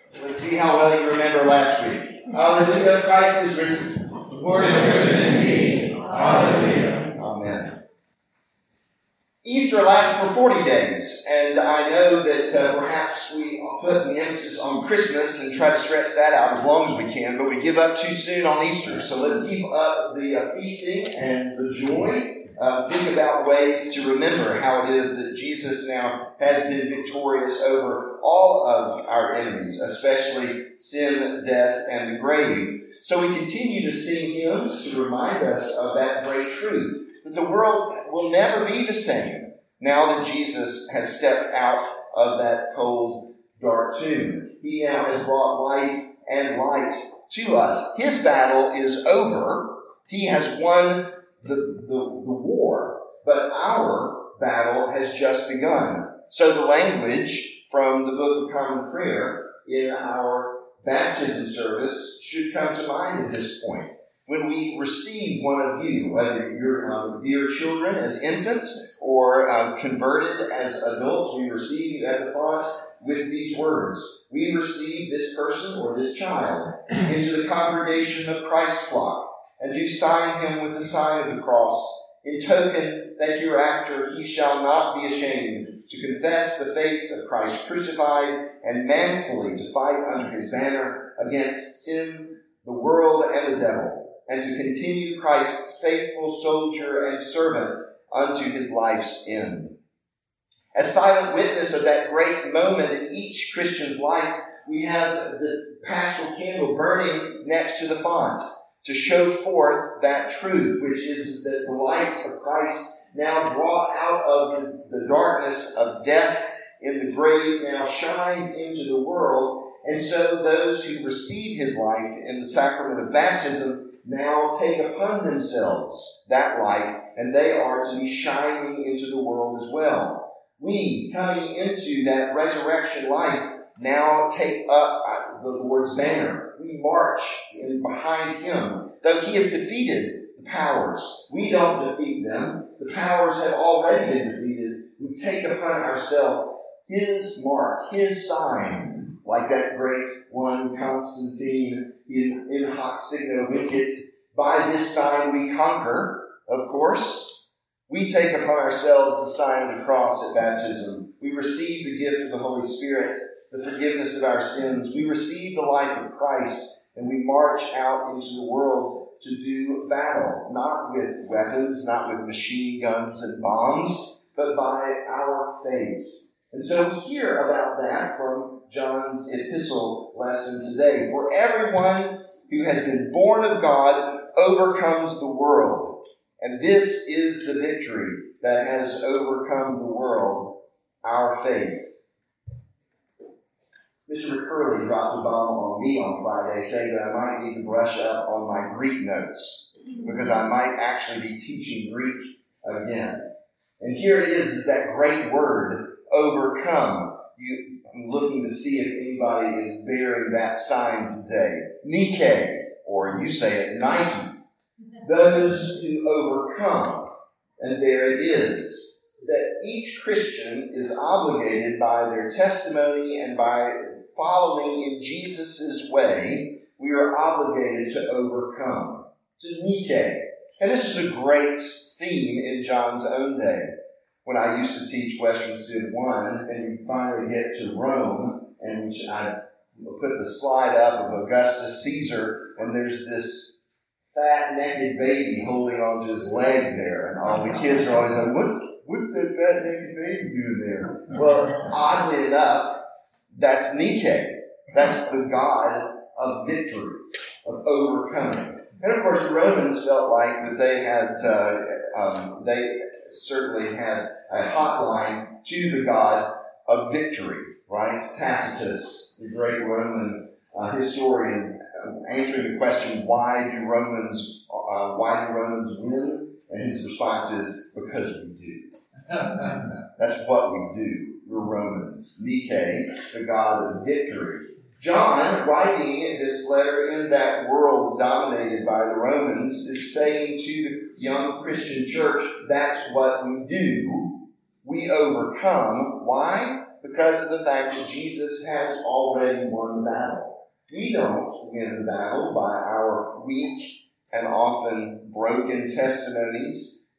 Let's see how well you remember last week. Hallelujah, Christ is risen. The Lord is risen indeed. Hallelujah. Amen. Easter lasts for 40 days, and I know that perhaps we put the emphasis on Christmas and try to stretch that out as long as we can, but we give up too soon on Easter. So let's keep up the feasting and the joy. Think about ways to remember how it is that Jesus now has been victorious over all of our enemies, especially sin, death, and the grave. So we continue to sing hymns to remind us of that great truth, that the world will never be the same now that Jesus has stepped out of that cold, dark tomb. He now has brought life and light to us. His battle is over. He has won the war, but our battle has just begun. So the language from the Book of Common Prayer in our baptism service should come to mind at this point. When we receive one of you, whether you're dear children as infants or converted as adults, we receive you at the font with these words: we receive this person or this child into the congregation of Christ's flock, and do sign him with the sign of the cross, in token that hereafter he shall not be ashamed to confess the faith of Christ crucified, and manfully to fight under his banner against sin, the world, and the devil, and to continue Christ's faithful soldier and servant unto his life's end. As silent witness of that great moment in each Christian's life, we have the paschal candle burning next to the font to show forth that truth, which is that the light of Christ, now brought out of the darkness of death in the grave, now shines into the world. And so those who receive his life in the sacrament of baptism now take upon themselves that light, and they are to be shining into the world as well. We, coming into that resurrection life, now take up the Lord's banner. We march in behind him. Though he has defeated the powers, we don't defeat them. The powers have already been defeated. We take upon ourselves his mark, his sign, like that great one, Constantine, in hoc signo vincit. By this sign we conquer, of course. We take upon ourselves the sign of the cross at baptism. We receive the gift of the Holy Spirit, the forgiveness of our sins. We receive the life of Christ, and we march out into the world to do battle, not with weapons, not with machine guns and bombs, but by our faith. And so we hear about that from John's epistle lesson today. For everyone who has been born of God overcomes the world. And this is the victory that has overcome the world, our faith. Mr. McCurley dropped a bomb on me on Friday saying that I might need to brush up on my Greek notes because I might actually be teaching Greek again. And here it is that great word, overcome. I'm looking to see if anybody is bearing that sign today. Nike, or you say it, Nike. Those who overcome. And there it is, that each Christian is obligated by their testimony and by following in Jesus' way, we are obligated to overcome, to Nike. And this is a great theme in John's own day. When I used to teach Western Civ 1, and we finally get to Rome, and I put the slide up of Augustus Caesar, and there's this fat, naked baby holding onto his leg there, and all the kids are always like, what's that fat, naked baby doing there? Well, oddly enough, that's Nike. That's the God of victory, of overcoming. And of course, the Romans felt like that they certainly had a hotline to the God of victory, right? Tacitus, the great Roman historian, answering the question, why do Romans win? And his response is, because we do. That's what we do. We're Romans. Nike, the God of victory. John, writing this letter in that world dominated by the Romans, is saying to the young Christian church, that's what we do. We overcome. Why? because of the fact that Jesus has already won the battle. We don't win the battle by our weak and often broken testimonies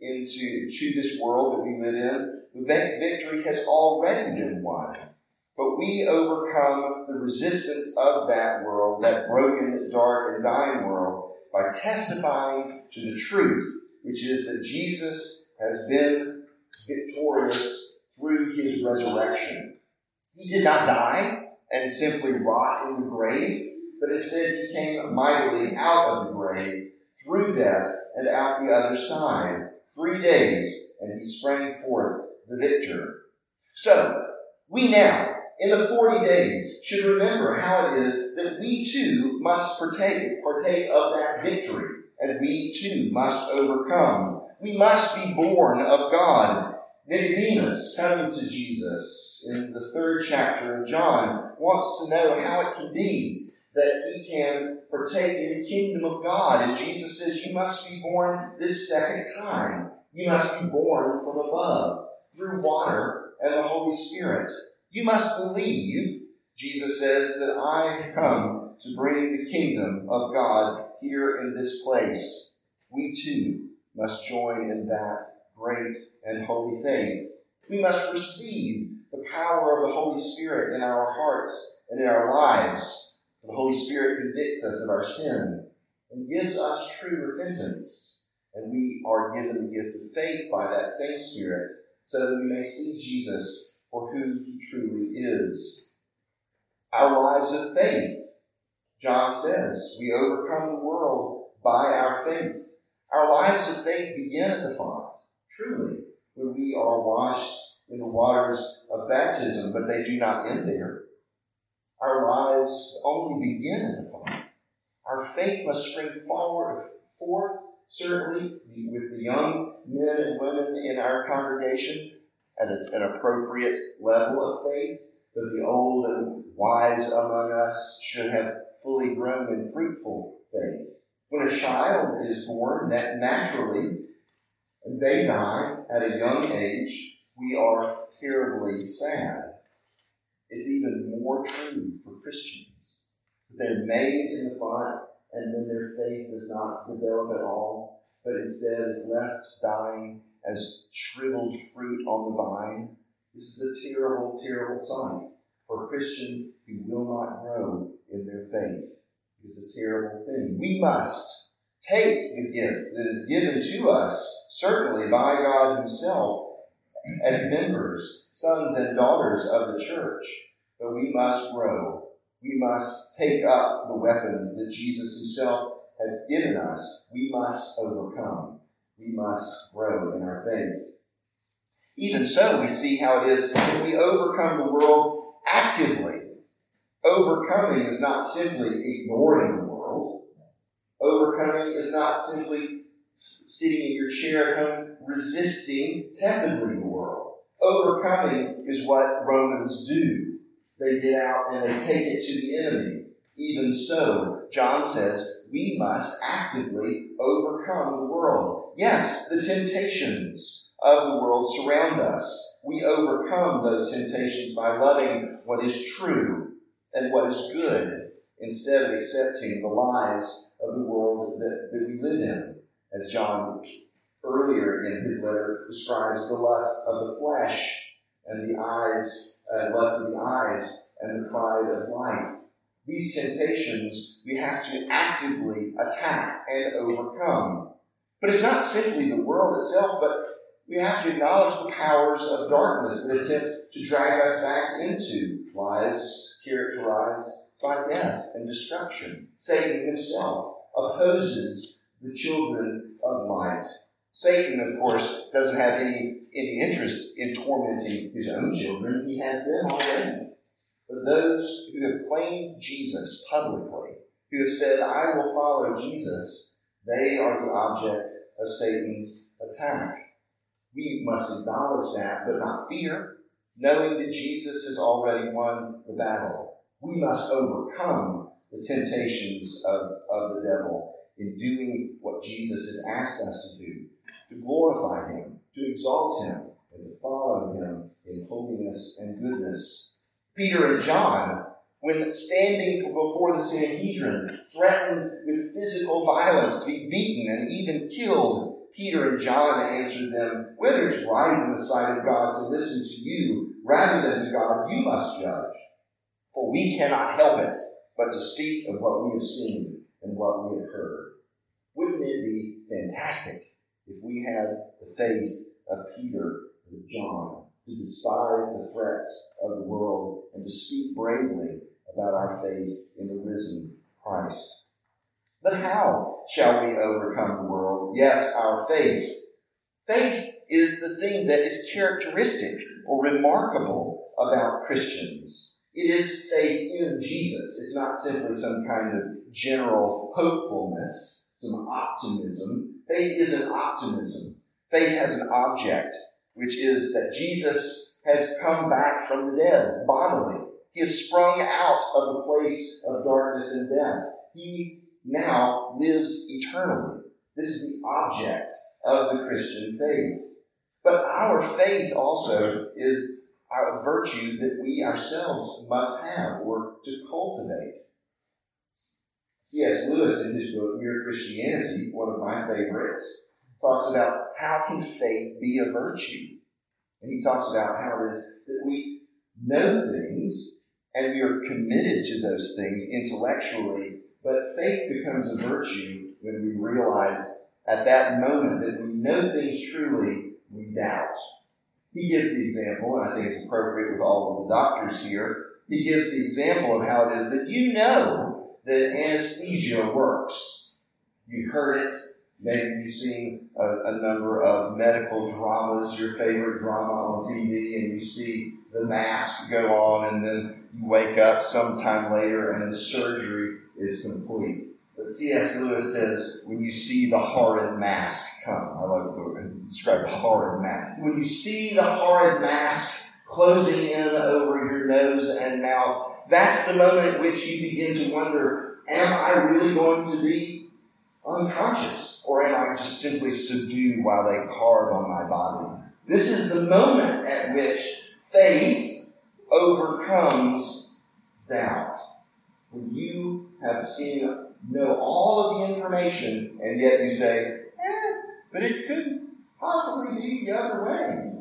to this world that we live in. The victory has already been won. But we overcome the resistance of that world, that broken, dark, and dying world, by testifying to the truth, which is that Jesus has been victorious through his resurrection. He did not die and simply rot in the grave, but instead he came mightily out of the grave, through death, and out the other side. 3 days, and he sprang forth the victor. So, we now, in the 40 days, should remember how it is that we too must partake of that victory, and we too must overcome. We must be born of God. Nicodemus, coming to Jesus in the 3rd chapter of John, wants to know how it can be that he can partake in the kingdom of God. And Jesus says, you must be born this second time. You must be born from above, through water and the Holy Spirit. You must believe, Jesus says, that I have come to bring the kingdom of God here in this place. We too must join in that great and holy faith. We must receive the power of the Holy Spirit in our hearts and in our lives. The Holy Spirit convicts us of our sin and gives us true repentance. And we are given the gift of faith by that same Spirit so that we may see Jesus for who he truly is. Our lives of faith, John says, we overcome the world by our faith. Our lives of faith begin at the font, truly, when we are washed in the waters of baptism, but they do not end there. Our lives only begin at the font. Our faith must spring forth, certainly with the young men and women in our congregation at an appropriate level of faith, but the old and wise among us should have fully grown in fruitful faith. When a child is born naturally, and they die at a young age, we are terribly sad. It's even more true for Christians. They're made in the font, and then their faith does not develop at all, but instead is left dying as shriveled fruit on the vine. This is a terrible, terrible sight for a Christian who will not grow in their faith. It is a terrible thing. We must take the gift that is given to us, certainly by God himself, as members, sons and daughters of the church. But we must grow. We must take up the weapons that Jesus himself has given us. We must overcome. We must grow in our faith. Even so, we see how it is when we overcome the world actively. Overcoming is not simply ignoring the world. Overcoming is not simply sitting in your chair at home resisting tepidly the world. Overcoming is what Romans do. They get out and they take it to the enemy. Even so, John says, we must actively overcome the world. Yes, the temptations of the world surround us. We overcome those temptations by loving what is true and what is good, instead of accepting the lies of the world that we live in. As John earlier in his letter describes the lust of the flesh and the eyes, lust of the eyes and the pride of life. These temptations we have to actively attack and overcome. But it's not simply the world itself, but we have to acknowledge the powers of darkness that attempt to drag us back into lives characterized by death and destruction. Satan himself opposes the children of light. Satan, of course, doesn't have any interest in tormenting his own children. He has them already. But those who have claimed Jesus publicly, who have said, I will follow Jesus, they are the object of Satan's attack. We must acknowledge that, but not fear, knowing that Jesus has already won the battle. We must overcome the temptations of the devil in doing what Jesus has asked us to do, to glorify him, to exalt him, and to follow him in holiness and goodness. Peter and John, when standing before the Sanhedrin, threatened with physical violence to be beaten and even killed, Peter and John answered them, "Whether it's right in the sight of God to listen to you rather than to God, you must judge. For we cannot help it but to speak of what we have seen and what we have heard." Wouldn't it be fantastic if we had the faith of Peter and John to despise the threats of the world and to speak bravely about our faith in the risen Christ? But how shall we overcome the world? Yes, our faith. Faith is the thing that is characteristic or remarkable about Christians. It is faith in Jesus. It's not simply some kind of general hopefulness, some optimism. Faith isn't optimism. Faith has an object, which is that Jesus has come back from the dead bodily. He has sprung out of the place of darkness and death. He now lives eternally. This is the object of the Christian faith. But our faith also is a virtue that we ourselves must have or to cultivate. C.S. Lewis, in his book, Mere Christianity, one of my favorites, talks about how can faith be a virtue. And he talks about how it is that we know things and we are committed to those things intellectually, but faith becomes a virtue when we realize at that moment that we know things truly, we doubt. He gives the example, and I think it's appropriate with all of the doctors here, he gives the example of how it is that you know that anesthesia works. You've heard it. Maybe you've seen a number of medical dramas, your favorite drama on TV, and you see the mask go on, and then you wake up sometime later and the surgery is complete. But C.S. Lewis says, when you see the horrid mask come, I love to describe horrid mask. When you see the horrid mask closing in over your nose and mouth, that's the moment at which you begin to wonder, am I really going to be unconscious? Or am I just simply subdued while they carve on my body? This is the moment at which faith overcomes doubt. When you have know all of the information, and yet you say, but it could possibly be the other way.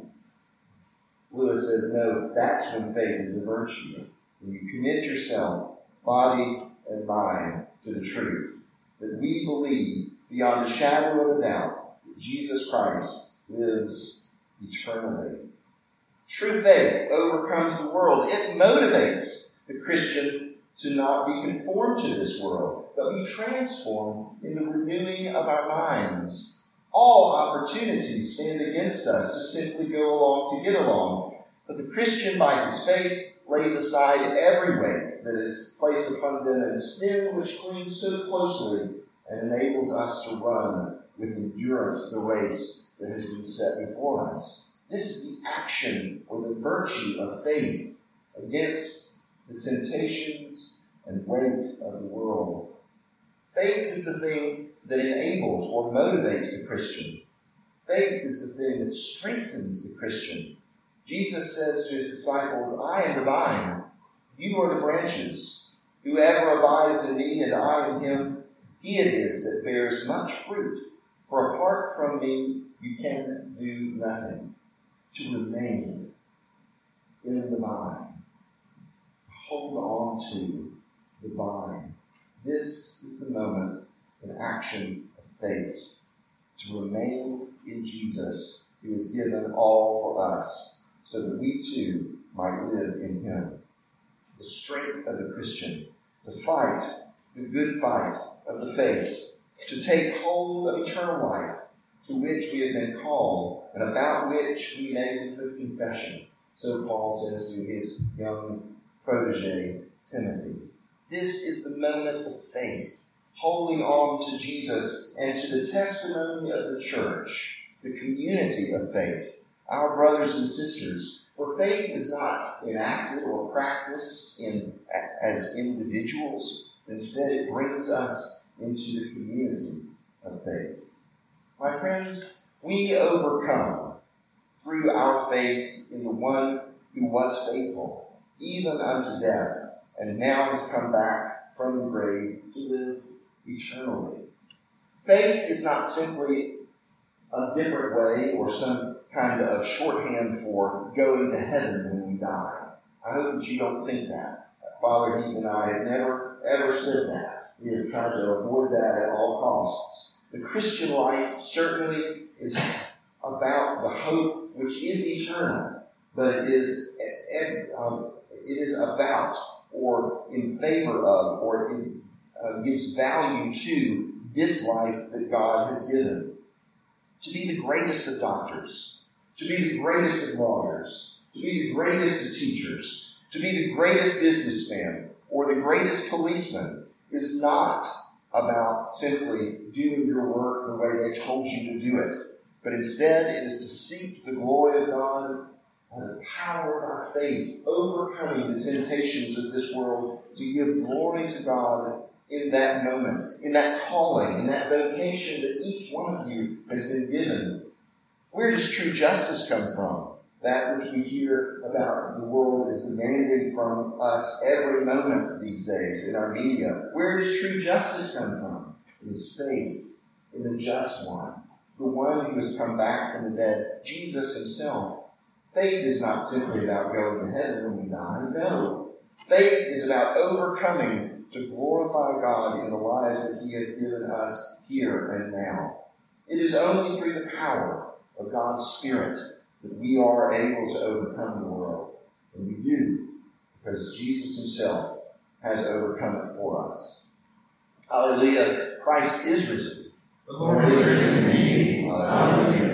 Lewis says, no, that's when faith is a virtue. When you commit yourself, body and mind, to the truth, that we believe beyond a shadow of a doubt that Jesus Christ lives eternally. True faith overcomes the world. It motivates the Christian to not be conformed to this world, but be transformed in the renewing of our minds. All opportunities stand against us to simply go along to get along. But the Christian, by his faith, lays aside every weight that is placed upon them and sin which clings so closely and enables us to run with endurance the race that has been set before us. This is the action or the virtue of faith against the temptations and weight of the world. Faith is the thing that enables or motivates the Christian. Faith is the thing that strengthens the Christian. Jesus says to his disciples, I am the vine, you are the branches. Whoever abides in me and I in him, he it is that bears much fruit. For apart from me, you can do nothing. To remain in the vine. Hold on to the vine. This is the moment in action of faith. To remain in Jesus, who has given all for us, so that we too might live in him. The strength of the Christian to fight the good fight of the faith, to take hold of eternal life, to which we have been called, and about which we make a good confession. So Paul says to his young protege, Timothy. This is the moment of faith, holding on to Jesus and to the testimony of the church, the community of faith, our brothers and sisters. For faith is not enacted or practiced as individuals. Instead, it brings us into the community of faith. My friends, we overcome through our faith in the one who was faithful, even unto death, and now has come back from the grave to live eternally. Faith is not simply a different way or some kind of shorthand for going to heaven when we die. I hope that you don't think that. Father Heath and I have never, ever said that. We have tried to avoid that at all costs. The Christian life certainly is about the hope which is eternal, but it is about or in favor of or gives value to this life that God has given. To be the greatest of doctors, to be the greatest of lawyers, to be the greatest of teachers, to be the greatest businessman or the greatest policeman is not about simply doing your work the way they told you to do it, but instead it is to seek the glory of God and the power of our faith, overcoming the temptations of this world to give glory to God in that moment, in that calling, in that vocation that each one of you has been given. Where does true justice come from? That which we hear about the world is demanded from us every moment these days in our media. Where does true justice come from? It is faith in the just one, the one who has come back from the dead, Jesus himself. Faith is not simply about going to heaven when we die. No. Faith is about overcoming to glorify God in the lives that he has given us here and now. It is only through the power of God's Spirit that we are able to overcome the world. And we do, because Jesus himself has overcome it for us. Hallelujah. Christ is risen. The Lord is risen indeed. Hallelujah.